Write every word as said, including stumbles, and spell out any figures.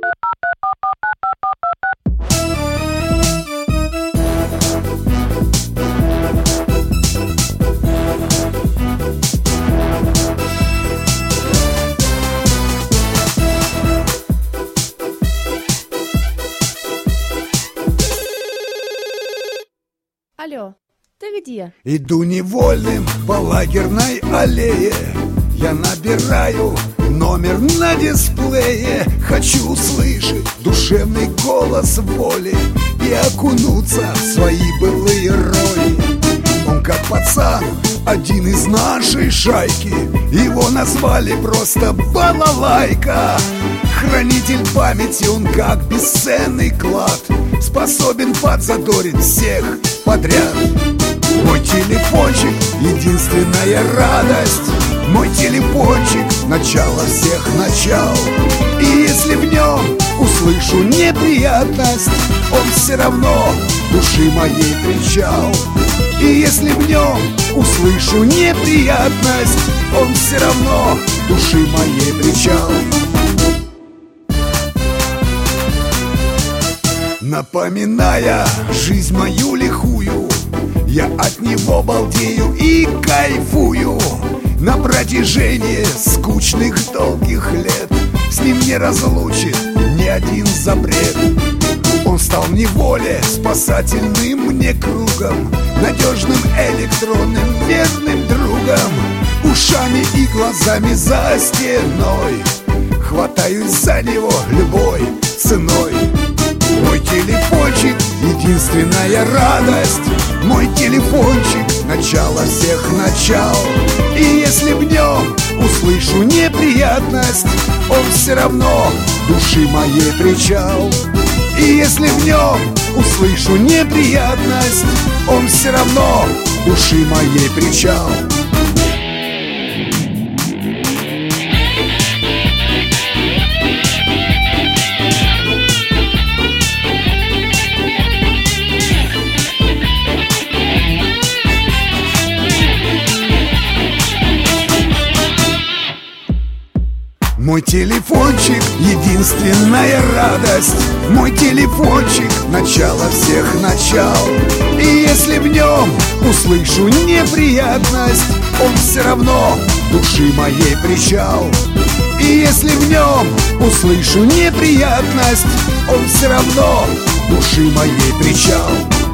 Алло, ты где? Иду невольным по лагерной аллее. Я набираю номер на дисплее. Хочу услышать душевный голос воли и окунуться в свои былые роли. Он как пацан, один из нашей шайки. Его назвали просто Балалайка. Хранитель памяти, он как бесценный клад, способен подзадорить всех подряд. Мой телефончик — единственная радость. Мой телефончик — начало всех начал. И если в нем услышу неприятность, он все равно души моей причал. И если в нем услышу неприятность, он все равно души моей причал. Напоминая жизнь мою лихую, я от него балдею и кайфую. На протяжении скучных долгих лет с ним не разлучит ни один запрет. Он стал в неволе спасательным мне кругом, надежным электронным верным другом. Ушами и глазами за стеной хватаюсь за него любой ценой. Мой телефончик — единственная радость. Мой телефончик — начало всех начал. И если в нем услышу неприятность, он все равно души моей причал. И если в нем услышу неприятность, он все равно души моей причал. Мой телефончик — единственная радость. Мой телефончик — начало всех начал. И если в нем услышу неприятность, он все равно души моей причал. И если в нем услышу неприятность, он все равно души моей причал.